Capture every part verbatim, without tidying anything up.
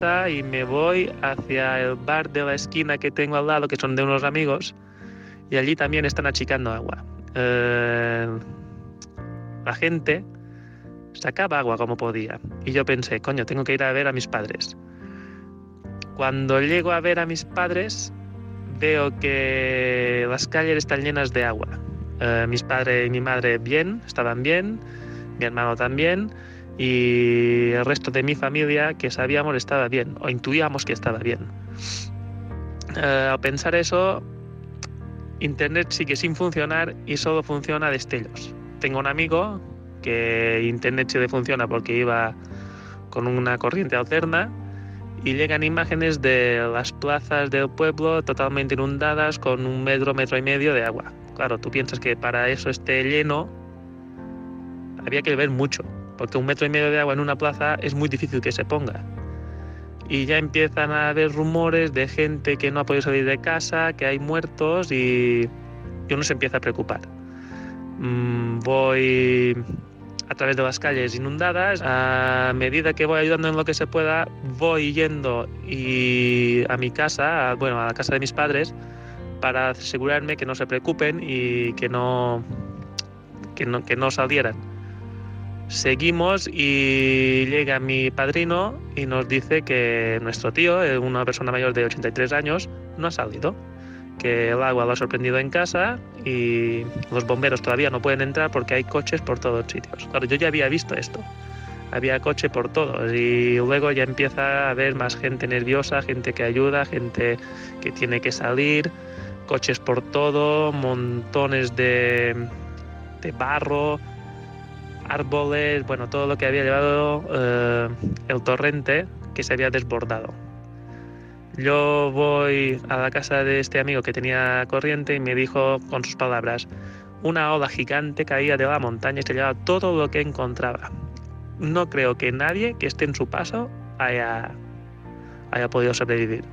y me voy hacia el bar de la esquina que tengo al lado, que son de unos amigos, y allí también están achicando agua. Eh, la gente sacaba agua como podía, y yo pensé, coño, tengo que ir a ver a mis padres. Cuando llego a ver a mis padres, veo que las calles están llenas de agua. Eh, mis padres y mi madre bien, estaban bien, mi hermano también, y el resto de mi familia que sabíamos estaba bien, o intuíamos que estaba bien. Eh, al pensar eso, Internet sigue sin funcionar y solo funciona a destellos. Tengo un amigo que Internet sí le funciona porque iba con una corriente alterna y llegan imágenes de las plazas del pueblo totalmente inundadas con un metro, metro y medio de agua. Claro, tú piensas que para eso esté lleno había que ver mucho, porque un metro y medio de agua en una plaza es muy difícil que se ponga. Y ya empiezan a haber rumores de gente que no ha podido salir de casa, que hay muertos y uno se empieza a preocupar. Mm, voy a través de las calles inundadas, a medida que voy ayudando en lo que se pueda, voy yendo y a mi casa, a, bueno, a la casa de mis padres, para asegurarme que no se preocupen y que no, que no, que no salieran. Seguimos y llega mi padrino y nos dice que nuestro tío, una persona mayor de ochenta y tres años, no ha salido, que el agua lo ha sorprendido en casa y los bomberos todavía no pueden entrar porque hay coches por todos sitios. Claro, yo ya había visto esto, había coche por todos y luego ya empieza a haber más gente nerviosa, gente que ayuda, gente que tiene que salir, coches por todo, montones de, de barro, árboles, bueno, todo lo que había llevado eh, el torrente que se había desbordado. Yo voy a la casa de este amigo que tenía corriente y me dijo con sus palabras, una ola gigante caía de la montaña y se llevaba todo lo que encontraba. No creo que nadie que esté en su paso haya, haya podido sobrevivir.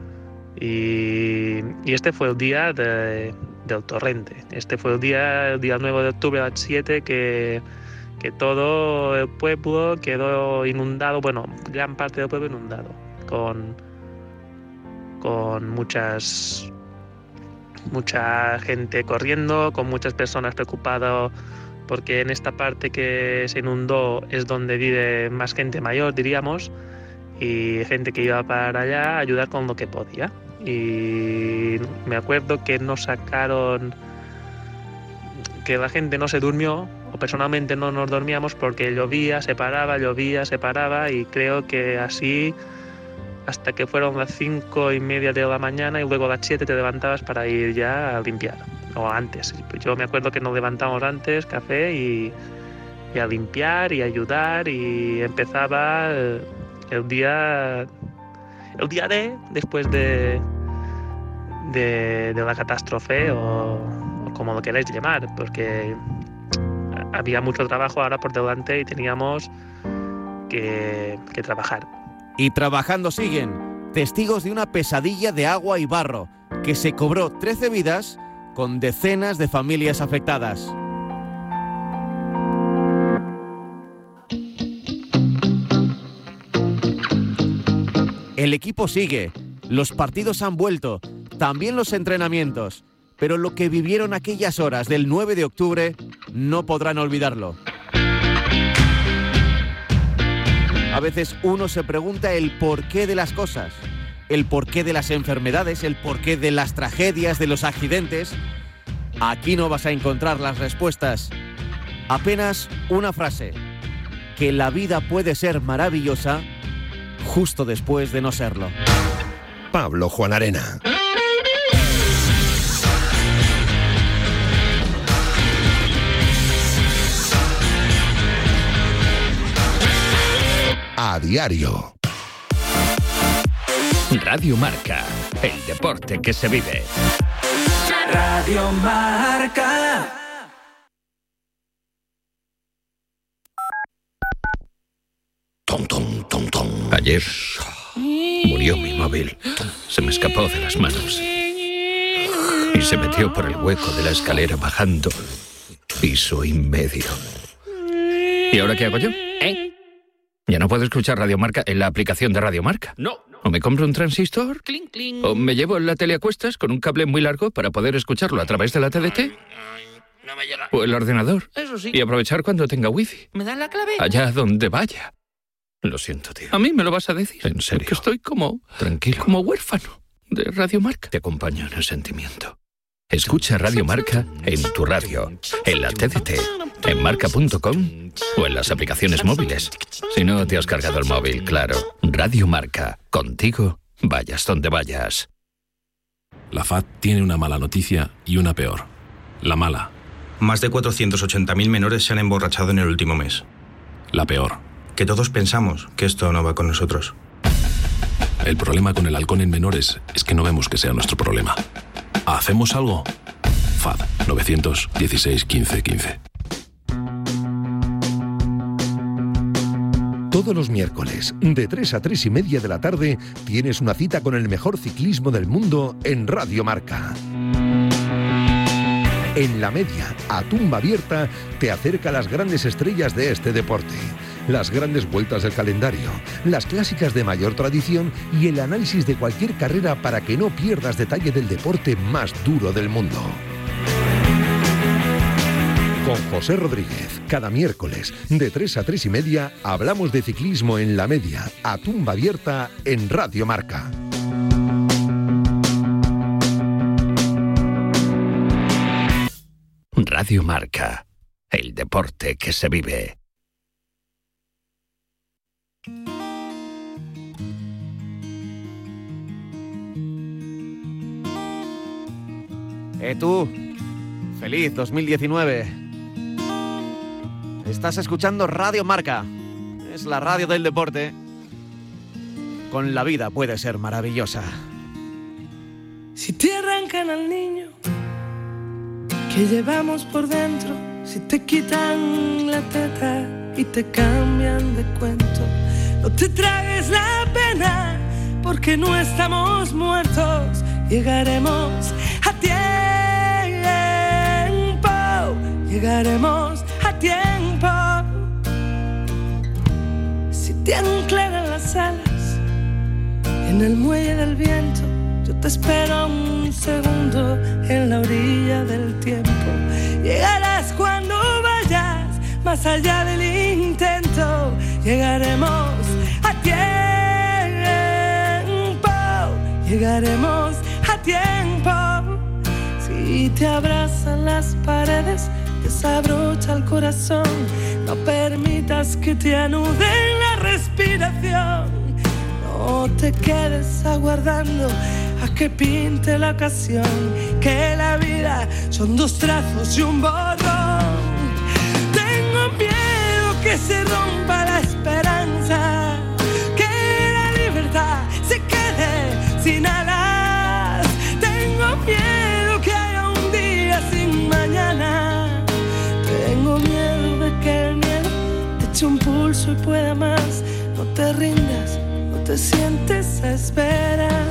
Y, y este fue el día de, del torrente. Este fue el día, el día nueve de octubre a las siete que... que todo el pueblo quedó inundado, bueno, gran parte del pueblo inundado, con, con muchas, mucha gente corriendo, con muchas personas preocupadas, porque en esta parte que se inundó es donde vive más gente mayor, diríamos, y gente que iba para allá a ayudar con lo que podía. Y me acuerdo que nos sacaron, que la gente no se durmió, o personalmente no nos dormíamos porque llovía, se paraba, llovía, se paraba y creo que así hasta que fueron las cinco y media de la mañana y luego a las siete te levantabas para ir ya a limpiar, o antes. Yo me acuerdo que nos levantamos antes, café y, y a limpiar y ayudar y empezaba el, el día el día de después de, de, de la catástrofe o, o como lo queráis llamar, porque había mucho trabajo ahora por delante y teníamos que, que trabajar. Y trabajando siguen, testigos de una pesadilla de agua y barro, que se cobró trece vidas con decenas de familias afectadas. El equipo sigue, los partidos han vuelto, también los entrenamientos, pero lo que vivieron aquellas horas del nueve de octubre no podrán olvidarlo. A veces uno se pregunta el porqué de las cosas, el porqué de las enfermedades, el porqué de las tragedias, de los accidentes. Aquí no vas a encontrar las respuestas. Apenas una frase, que la vida puede ser maravillosa justo después de no serlo. Pablo Juan Arena. A diario. Radio Marca, el deporte que se vive. Radio Marca. Tom, tom, tom, tom. Ayer murió mi móvil. Se me escapó de las manos y se metió por el hueco de la escalera bajando piso y medio. ¿Y ahora qué hago yo? ¿Eh? Ya no puedo escuchar Radio Marca en la aplicación de Radio Marca. No. O me compro un transistor, Cling, cling. o me llevo la tele a cuestas con un cable muy largo para poder escucharlo a través de la T D T, No me llega. o el ordenador, Eso sí. y aprovechar cuando tenga wifi, ¿Me dan la clave? allá donde vaya. Lo siento, tío. A mí me lo vas a decir. En serio. Que estoy como... Tranquilo. Como huérfano de Radio Marca. Te acompaño en el sentimiento. Escucha Radio Marca en tu radio, en la T D T, en marca punto com o en las aplicaciones móviles. Si no te has cargado el móvil, claro. Radio Marca. Contigo, vayas donde vayas. La F A D tiene una mala noticia y una peor. La mala. Más de cuatrocientos ochenta mil menores se han emborrachado en el último mes. La peor. Que todos pensamos que esto no va con nosotros. El problema con el alcohol en menores es que no vemos que sea nuestro problema. ¿Hacemos algo? F A D nueve uno seis, quince, quince. Todos los miércoles, de tres a tres y media de la tarde, tienes una cita con el mejor ciclismo del mundo en Radio Marca. En la media, a tumba abierta, te acerca a las grandes estrellas de este deporte, las grandes vueltas del calendario, las clásicas de mayor tradición y el análisis de cualquier carrera para que no pierdas detalle del deporte más duro del mundo. Con José Rodríguez, cada miércoles, de tres a tres y media, hablamos de ciclismo en la media, a tumba abierta, en Radio Marca. Radio Marca. El deporte que se vive. Eh, tú, feliz dos mil diecinueve. Estás escuchando Radio Marca. Es la radio del deporte. Con la vida puede ser maravillosa. Si te arrancan al niño que llevamos por dentro, si te quitan la teta y te cambian de cuento, no te tragues la pena porque no estamos muertos. Llegaremos a tiempo, llegaremos a tiempo. Si te anclaran las alas en el muelle del viento, yo te espero un segundo en la orilla del tiempo. Llegarás cuando vayas más allá del intento. Llegaremos a tiempo, llegaremos a tiempo. Si te abrazan las paredes, desabrocha el corazón. No permitas que te anuden la respiración. No te quedes aguardando a que pinte la ocasión, que la vida son dos trazos y un borrón. Tengo miedo que se rompa la esperanza, que la libertad se quede sin alas. Tengo miedo que haya un día sin mañana. Tengo miedo de que el miedo te eche un pulso y pueda más. No te rindas, no te sientes a esperar.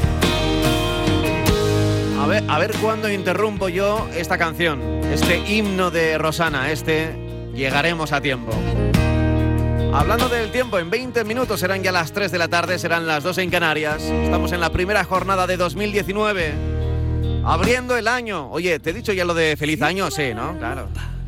A ver, a ver cuándo interrumpo yo esta canción, este himno de Rosana, este Llegaremos a tiempo. Hablando del tiempo, en veinte minutos serán ya las tres de la tarde, serán las dos en Canarias. Estamos en la primera jornada de dos mil diecinueve, abriendo el año. Oye, ¿te he dicho ya lo de feliz año? Sí, ¿no? Claro.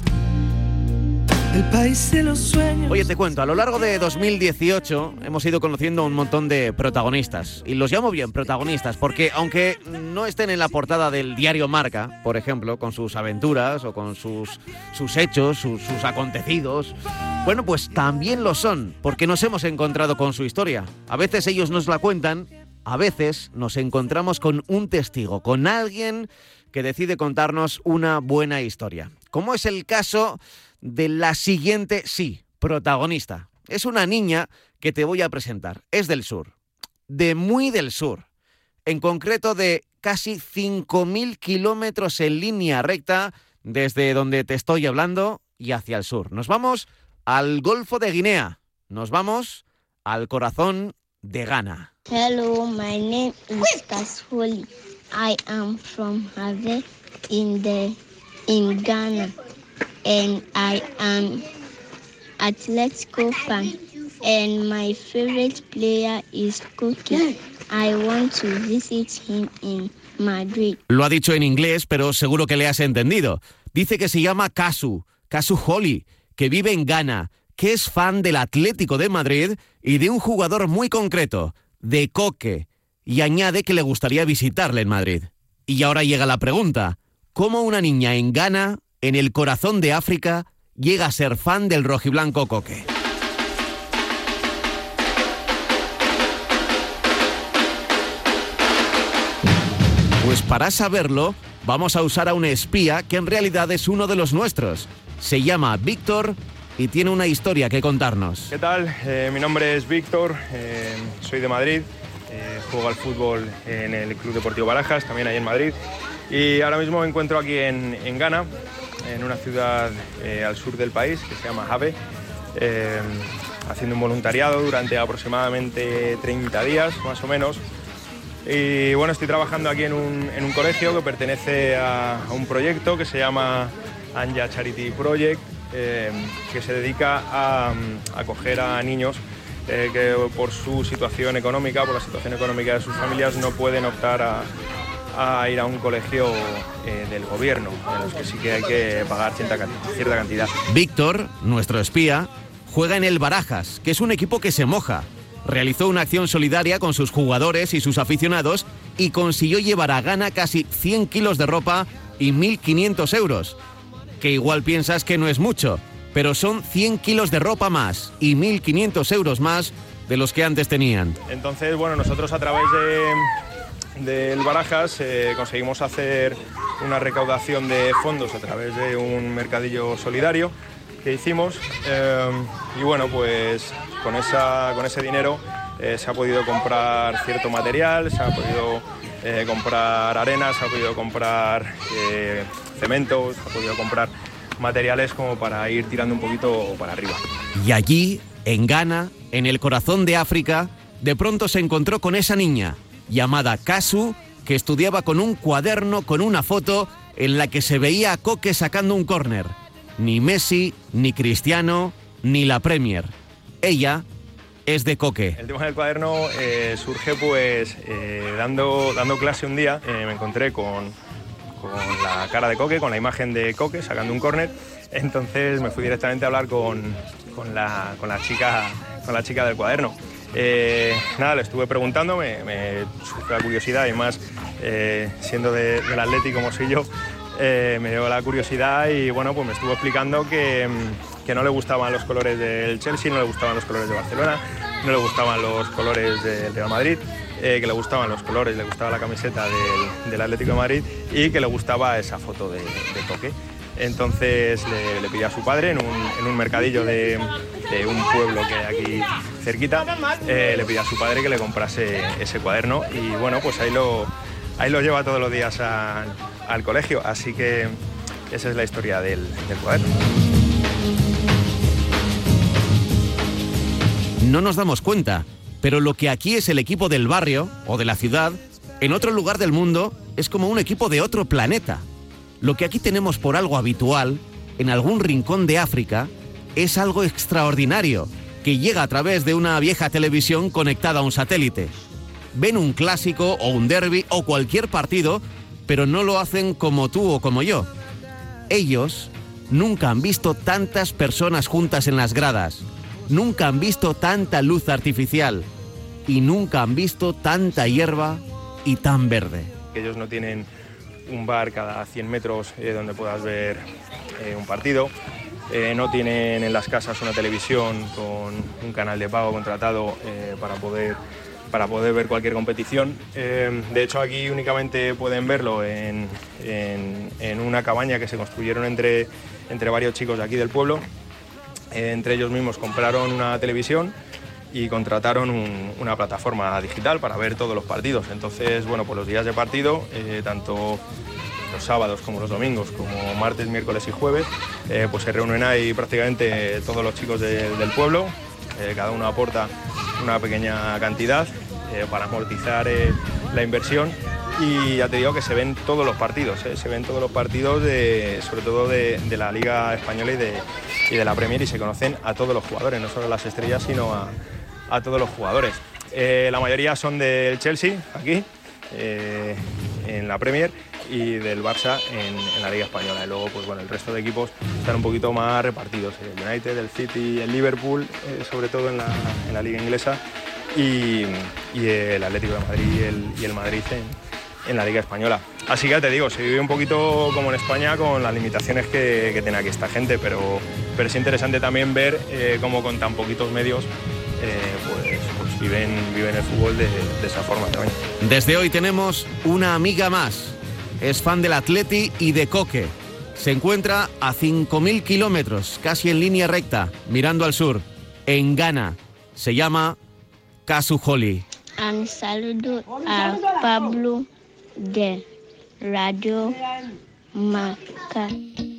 El país de los sueños. Oye, te cuento, a lo largo de dos mil dieciocho hemos ido conociendo un montón de protagonistas. Y los llamo bien protagonistas, porque aunque no estén en la portada del diario Marca, por ejemplo, con sus aventuras o con sus, sus hechos, sus, sus acontecidos, bueno, pues también lo son, porque nos hemos encontrado con su historia. A veces ellos nos la cuentan, a veces nos encontramos con un testigo, con alguien que decide contarnos una buena historia. Como es el caso de la siguiente, sí, protagonista. Es una niña que te voy a presentar. Es del sur, de muy del sur. En concreto de casi cinco mil kilómetros en línea recta desde donde te estoy hablando y hacia el sur. Nos vamos al Golfo de Guinea. Nos vamos al corazón de Ghana. Hello, my name is Kasfoli. I am from Have in the in Ghana. And I am Atletico fan, and my favorite player is Koke. I want to visit him in Madrid. Lo ha dicho en inglés, pero seguro que le has entendido. Dice que se llama Kasu, Kasu Holly, que vive en Ghana, que es fan del Atlético de Madrid y de un jugador muy concreto, de Koke, y añade que le gustaría visitarle en Madrid. Y ahora llega la pregunta, ¿cómo una niña en Ghana, en el corazón de África, llega a ser fan del rojiblanco Koke? Pues para saberlo, vamos a usar a un espía que en realidad es uno de los nuestros. Se llama Víctor y tiene una historia que contarnos. ¿Qué tal? Eh, mi nombre es Víctor, eh, soy de Madrid, eh, juego al fútbol en el Club Deportivo Barajas, también ahí en Madrid. Y ahora mismo me encuentro aquí en, en Ghana, en una ciudad eh, al sur del país que se llama Habe, eh, haciendo un voluntariado durante aproximadamente treinta días, más o menos. Y bueno, estoy trabajando aquí en un, en un colegio que pertenece a, a un proyecto que se llama Anja Charity Project, eh, que se dedica a acoger a niños eh, que por su situación económica, por la situación económica de sus familias, no pueden optar a, a ir a un colegio eh, del gobierno, en los que sí que hay que pagar cierta, cierta cantidad. Víctor, nuestro espía, juega en el Barajas, que es un equipo que se moja. Realizó una acción solidaria con sus jugadores y sus aficionados y consiguió llevar a Ghana casi cien kilos de ropa y mil quinientos euros. Que igual piensas que no es mucho, pero son cien kilos de ropa más y mil quinientos euros más de los que antes tenían. Entonces, bueno, nosotros a través de, del Barajas eh, conseguimos hacer una recaudación de fondos a través de un mercadillo solidario que hicimos eh, y bueno, pues con, esa, con ese dinero eh, se ha podido comprar cierto material, se ha podido eh, comprar arena, se ha podido comprar eh, cemento, se ha podido comprar materiales como para ir tirando un poquito para arriba. Y allí, en Ghana, en el corazón de África, de pronto se encontró con esa niña, llamada Kasu, que estudiaba con un cuaderno con una foto en la que se veía a Koke sacando un córner. Ni Messi, ni Cristiano, ni la Premier. Ella es de Koke. El tema del cuaderno eh, surge pues eh, dando, dando clase un día. Eh, me encontré con, con la cara de Koke, con la imagen de Koke sacando un córner. Entonces me fui directamente a hablar con, con, la, con, la, chica, con la chica del cuaderno. Eh, nada, le estuve preguntando, me, me surgió la curiosidad y más eh, siendo de, del Atleti como soy yo. Eh, me dio la curiosidad y bueno, pues me estuvo explicando que, que no le gustaban los colores del Chelsea, no le gustaban los colores de Barcelona, no le gustaban los colores del Real Madrid, eh, que le gustaban los colores, le gustaba la camiseta del, del Atlético de Madrid y que le gustaba esa foto de, de Koke. Entonces le, le pidió a su padre en un, en un mercadillo de, de un pueblo que hay aquí cerquita, eh, le pidió a su padre que le comprase ese cuaderno y bueno, pues ahí lo, ahí lo lleva todos los días a, al colegio, así que esa es la historia del, del cuaderno. No nos damos cuenta, pero lo que aquí es el equipo del barrio o de la ciudad, en otro lugar del mundo es como un equipo de otro planeta. Lo que aquí tenemos por algo habitual, en algún rincón de África, es algo extraordinario, que llega a través de una vieja televisión conectada a un satélite. Ven un clásico o un derbi o cualquier partido, pero no lo hacen como tú o como yo. Ellos nunca han visto tantas personas juntas en las gradas, nunca han visto tanta luz artificial y nunca han visto tanta hierba y tan verde. Ellos no tienen un bar cada cien metros eh, donde puedas ver eh, un partido, eh, no tienen en las casas una televisión con un canal de pago contratado eh, para poder para poder ver cualquier competición. Eh, de hecho, aquí únicamente pueden verlo en, en, en una cabaña que se construyeron entre, entre varios chicos de aquí del pueblo. Eh, entre ellos mismos compraron una televisión y contrataron un, una plataforma digital para ver todos los partidos. Entonces, bueno, pues los días de partido, eh, tanto los sábados como los domingos, como martes, miércoles y jueves, eh, pues se reúnen ahí prácticamente todos los chicos de, del pueblo. Eh, cada uno aporta una pequeña cantidad eh, para amortizar eh, la inversión y ya te digo que se ven todos los partidos, ¿eh? se ven todos los partidos, de, sobre todo de, de la Liga Española y de, y de la Premier, y se conocen a todos los jugadores, no solo a las estrellas, sino a, a todos los jugadores. Eh, la mayoría son del Chelsea, aquí, eh, en la Premier, y del Barça en, en la Liga Española. Y luego, pues bueno, el resto de equipos están un poquito más repartidos. El United, el City, el Liverpool, eh, sobre todo en la, en la Liga Inglesa, y, y el Atlético de Madrid y el, y el Madrid en, en la Liga Española. Así que ya te digo, se vive un poquito como en España con las limitaciones que, que tiene aquí esta gente, pero, pero es interesante también ver eh, cómo con tan poquitos medios eh, pues, pues viven, viven el fútbol de, de esa forma también. Desde hoy tenemos una amiga más. Es fan del Atleti y de Coque. Se encuentra a cinco mil kilómetros, casi en línea recta, mirando al sur, en Ghana. Se llama Kasu Holly. Un saludo a Pablo de Radio Marca.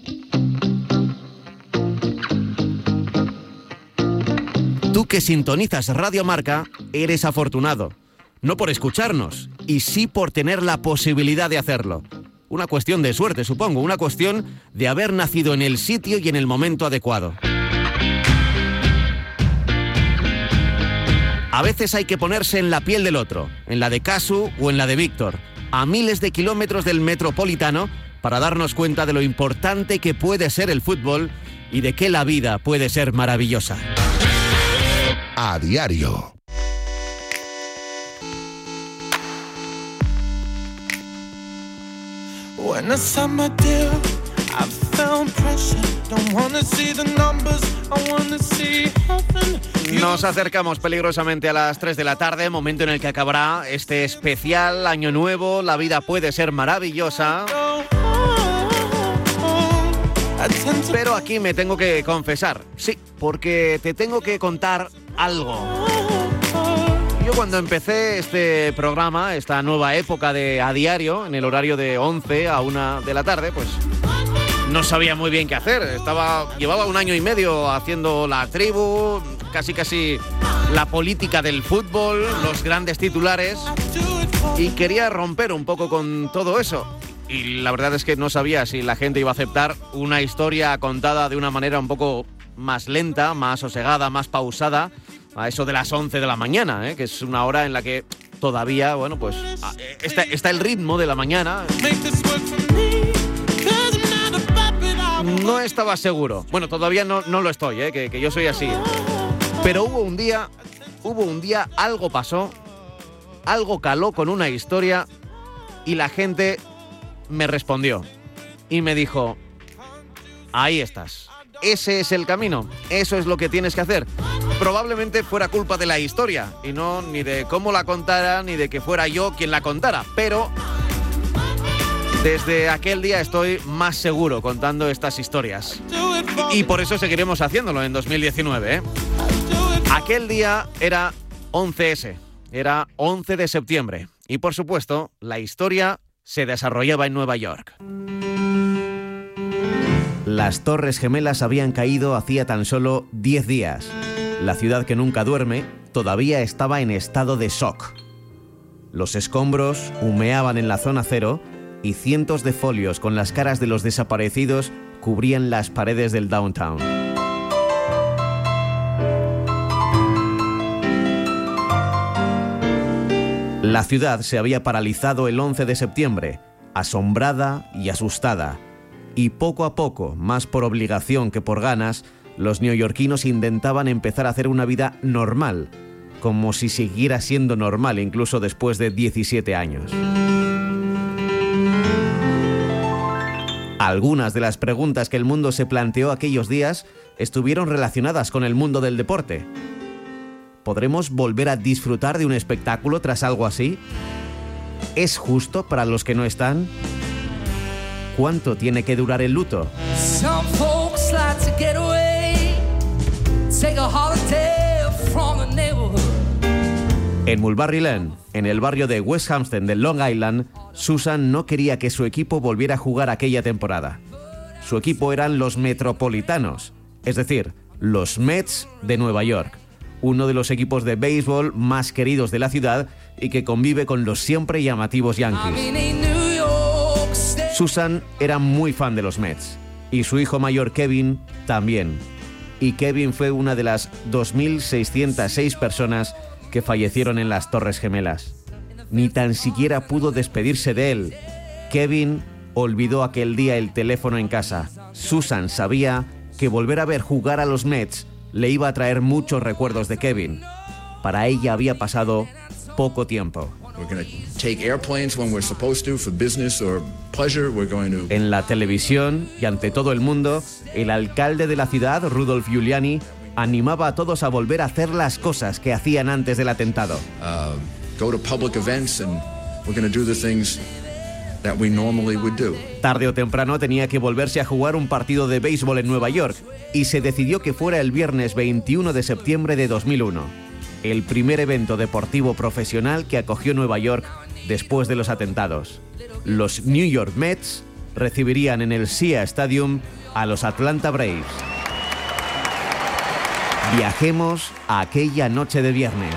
Tú que sintonizas Radio Marca, eres afortunado. No por escucharnos, y sí por tener la posibilidad de hacerlo. Una cuestión de suerte, supongo, una cuestión de haber nacido en el sitio y en el momento adecuado. A veces hay que ponerse en la piel del otro, en la de Kasu o en la de Víctor, a miles de kilómetros del metropolitano, para darnos cuenta de lo importante que puede ser el fútbol y de que la vida puede ser maravillosa. A diario. When I saw my deal, I felt pressure. Don't wanna see the numbers, I wanna see heaven. Nos acercamos peligrosamente a las tres de la tarde, momento en el que acabará este especial Año Nuevo. La vida puede ser maravillosa. Pero aquí me tengo que confesar, sí, porque te tengo que contar algo. Yo cuando empecé este programa, esta nueva época de A Diario, en el horario de once a una de la tarde, pues no sabía muy bien qué hacer. Estaba, llevaba un año y medio haciendo La Tribu, casi casi la política del fútbol, los grandes titulares, y quería romper un poco con todo eso. Y la verdad es que no sabía si la gente iba a aceptar una historia contada de una manera un poco más lenta, más sosegada, más pausada, a eso de las once de la mañana, ¿eh? Que es una hora en la que todavía, bueno, pues está, está el ritmo de la mañana. No estaba seguro. Bueno, todavía no, no lo estoy, ¿eh? que, que yo soy así. Pero hubo un día, hubo un día, algo pasó, algo caló con una historia y la gente me respondió y me dijo, ahí estás. Ese es el camino, eso es lo que tienes que hacer. Probablemente fuera culpa de la historia y no ni de cómo la contara ni de que fuera yo quien la contara, pero desde aquel día estoy más seguro contando estas historias y, y por eso seguiremos haciéndolo en dos mil diecinueve, ¿eh? Aquel día era once ese, era once de septiembre y por supuesto la historia se desarrollaba en Nueva York. Las Torres Gemelas habían caído hacía tan solo diez días. La ciudad que nunca duerme todavía estaba en estado de shock. Los escombros humeaban en la zona cero y cientos de folios con las caras de los desaparecidos cubrían las paredes del downtown. La ciudad se había paralizado el once de septiembre, asombrada y asustada. Y poco a poco, más por obligación que por ganas, los neoyorquinos intentaban empezar a hacer una vida normal, como si siguiera siendo normal incluso después de diecisiete años. Algunas de las preguntas que el mundo se planteó aquellos días estuvieron relacionadas con el mundo del deporte. ¿Podremos volver a disfrutar de un espectáculo tras algo así? ¿Es justo para los que no están? ¿Cuánto tiene que durar el luto? En Mulberry Lane, en el barrio de West Hampstead de Long Island, Susan no quería que su equipo volviera a jugar aquella temporada. Su equipo eran los Metropolitanos, es decir, los Mets de Nueva York, uno de los equipos de béisbol más queridos de la ciudad y que convive con los siempre llamativos Yankees. Susan era muy fan de los Mets y su hijo mayor Kevin también. Y Kevin fue una de las dos mil seiscientas seis personas que fallecieron en las Torres Gemelas. Ni tan siquiera pudo despedirse de él. Kevin olvidó aquel día el teléfono en casa. Susan sabía que volver a ver jugar a los Mets le iba a traer muchos recuerdos de Kevin. Para ella había pasado poco tiempo. En la televisión y ante todo el mundo, el alcalde de la ciudad, Rudolph Giuliani, animaba a todos a volver a hacer las cosas que hacían antes del atentado. Uh, go to public events and we're going to do the things that we normally would do. Tarde o temprano tenía que volverse a jugar un partido de béisbol en Nueva York y se decidió que fuera el viernes veintiuno de septiembre de dos mil uno. El primer evento deportivo profesional que acogió Nueva York después de los atentados. Los New York Mets recibirían en el S I A Stadium a los Atlanta Braves. Viajemos a aquella noche de viernes.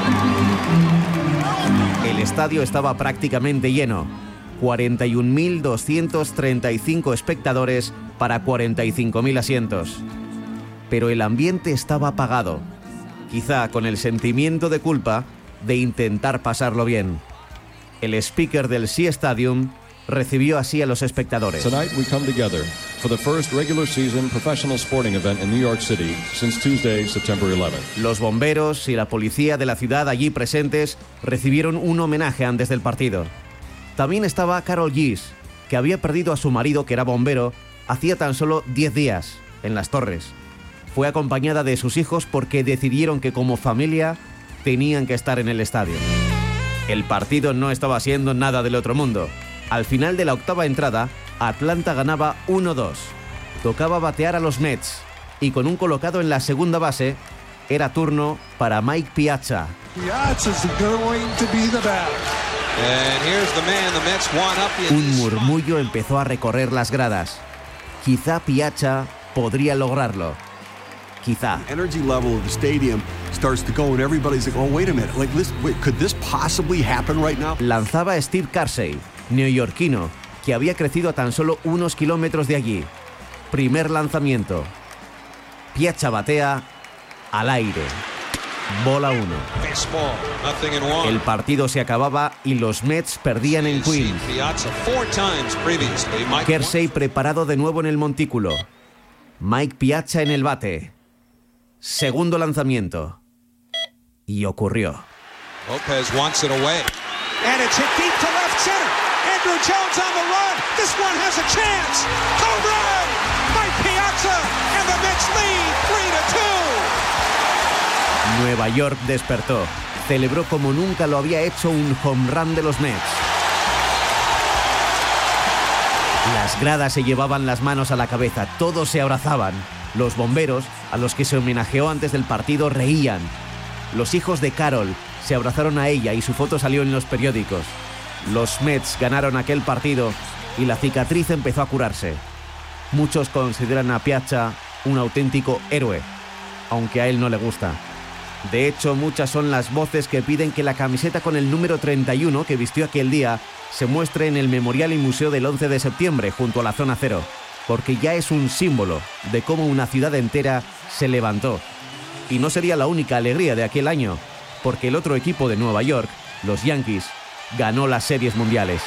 El estadio estaba prácticamente lleno. cuarenta y un mil doscientos treinta y cinco espectadores para cuarenta y cinco mil asientos. Pero el ambiente estaba apagado. Quizá con el sentimiento de culpa de intentar pasarlo bien. El speaker del S I A Stadium recibió así a los espectadores. Tonight we come together for the first regular season professional sporting event in New York City since Tuesday, September eleventh. Los bomberos y la policía de la ciudad allí presentes recibieron un homenaje antes del partido. También estaba Carol Gies, que había perdido a su marido, que era bombero, hacía tan solo diez días en las Torres. Fue acompañada de sus hijos porque decidieron que como familia tenían que estar en el estadio. El partido no estaba siendo nada del otro mundo. Al final de la octava entrada, Atlanta ganaba uno dos. Tocaba batear a los Mets y con un colocado en la segunda base, era turno para Mike Piazza. Un murmullo empezó a recorrer las gradas. Quizá Piazza podría lograrlo. Quizá. Energy level of the stadium starts to go and everybody's like, oh, wait a minute, like this, wait, could this possibly happen right now? Lanzaba Steve Carsey, neoyorquino, que había crecido a tan solo unos kilómetros de allí. Primer lanzamiento. Piazza batea al aire. Bola uno. El partido se acababa y los Mets perdían en Queens. Kersey preparado de nuevo en el montículo. Mike Piazza en el bate. Segundo lanzamiento. Y ocurrió. Lopez wants it away. And it's hit deep to left center. Andrew Jones on the run. This one has a chance. Home run! Mike Piazza and the Mets lead three to two. Nueva York despertó. Celebró como nunca lo había hecho un home run de los Mets. Las gradas se llevaban las manos a la cabeza, todos se abrazaban. Los bomberos, a los que se homenajeó antes del partido, reían. Los hijos de Carol se abrazaron a ella y su foto salió en los periódicos. Los Mets ganaron aquel partido y la cicatriz empezó a curarse. Muchos consideran a Piazza un auténtico héroe, aunque a él no le gusta. De hecho, muchas son las voces que piden que la camiseta con el número treinta y uno que vistió aquel día se muestre en el Memorial y Museo del once de septiembre, junto a la Zona Cero, porque ya es un símbolo de cómo una ciudad entera se levantó. Y no sería la única alegría de aquel año, porque el otro equipo de Nueva York, los Yankees, ganó las series mundiales.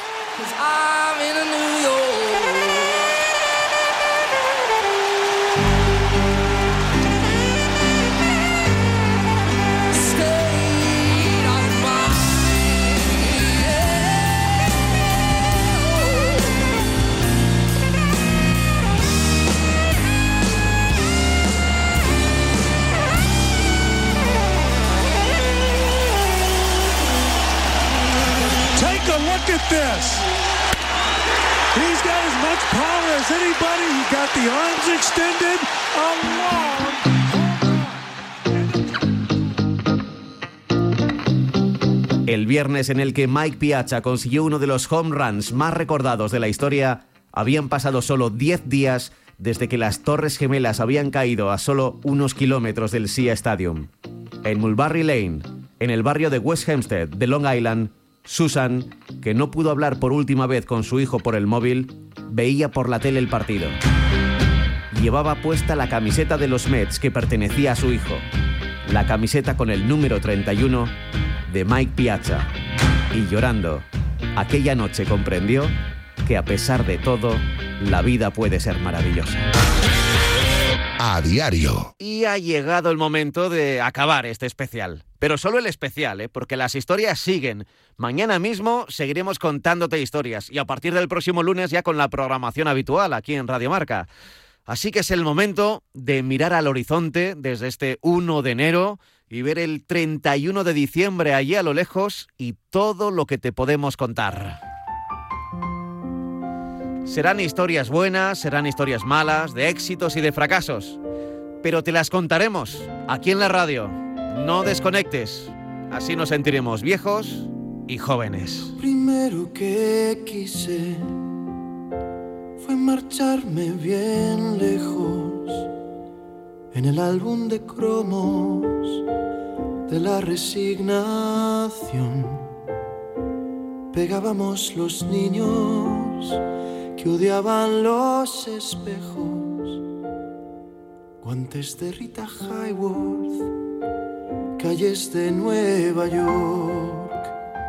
This. He's got as much power as anybody. He got the arms extended a long. El viernes en el que Mike Piazza consiguió uno de los home runs más recordados de la historia, habían pasado solo diez días desde que las Torres Gemelas habían caído a solo unos kilómetros del S I A Stadium. En Mulberry Lane, En el barrio de West Hempstead, de Long Island, Susan, que no pudo hablar por última vez con su hijo por el móvil, veía por la tele el partido. Llevaba puesta la camiseta de los Mets que pertenecía a su hijo, la camiseta con el número treinta y uno de Mike Piazza. Y llorando, aquella noche comprendió que a pesar de todo, la vida puede ser maravillosa. A diario. Y ha llegado el momento de acabar este especial. Pero solo el especial, ¿eh? Porque las historias siguen. Mañana mismo seguiremos contándote historias. Y a partir del próximo lunes ya con la programación habitual aquí en Radio Marca. Así que es el momento de mirar al horizonte desde este uno de enero y ver el treinta y uno de diciembre allí a lo lejos y todo lo que te podemos contar. Serán historias buenas, serán historias malas, de éxitos y de fracasos. Pero te las contaremos aquí en la radio. No desconectes. Así nos sentiremos viejos y jóvenes. Lo primero que quise fue marcharme bien lejos en el álbum de cromos de la resignación. Pegábamos los niños que odiaban los espejos, guantes de Rita Hayworth, calles de Nueva York.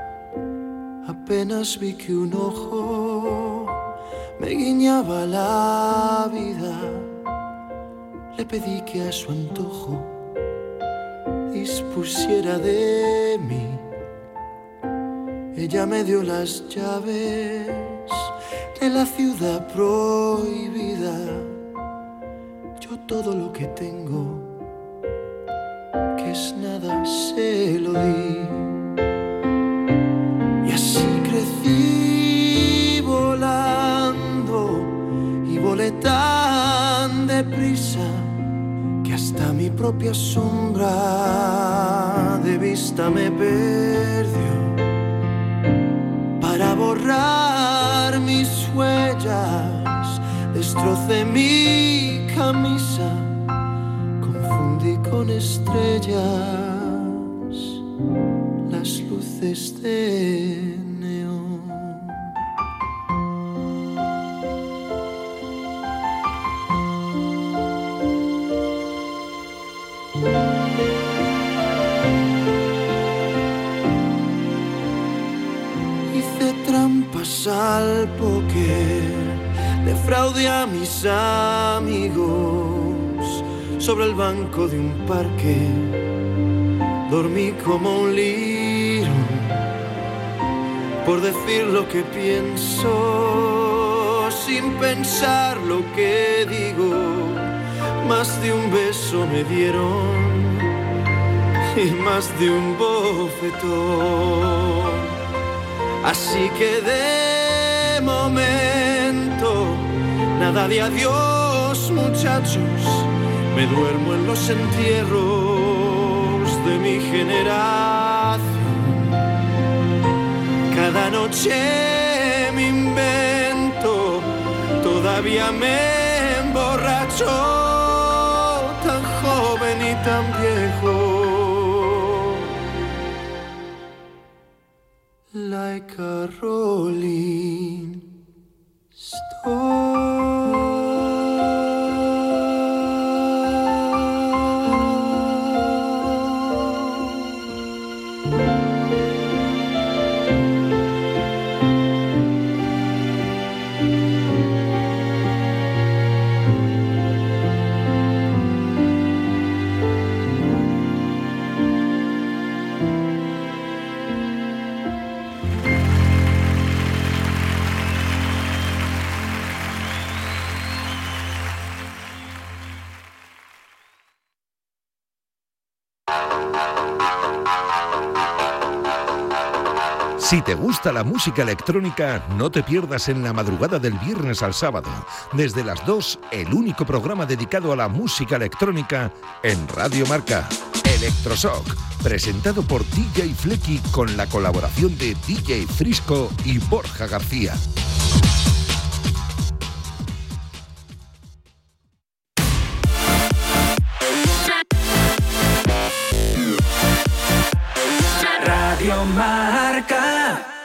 Apenas vi que un ojo me guiñaba la vida, le pedí que a su antojo dispusiera de mí. Ella me dio las llaves de la ciudad prohibida. Yo todo lo que tengo, que es nada, se lo di. Y así crecí volando y volé tan deprisa que hasta mi propia sombra de vista me perdió. Para borrar mis huellas destrocé mi camisa, confundí con estrellas las luces de neón. Hice trampas al póker, defraudé a mis amigos sobre el banco de un parque. Dormí como un lirón por decir lo que pienso, sin pensar lo que digo. Más de un beso me dieron y más de un bofetón. Así que de momento nada de adiós, muchachos. Me duermo en los entierros de mi generación. Cada noche me invento, todavía me emborracho, tan joven y tan viejo. Like a rolling stone. Si te gusta la música electrónica, no te pierdas en la madrugada del viernes al sábado, desde las dos, el único programa dedicado a la música electrónica en Radio Marca, Electroshock, presentado por D J Flecky con la colaboración de D J Frisco y Borja García. Radio Marca.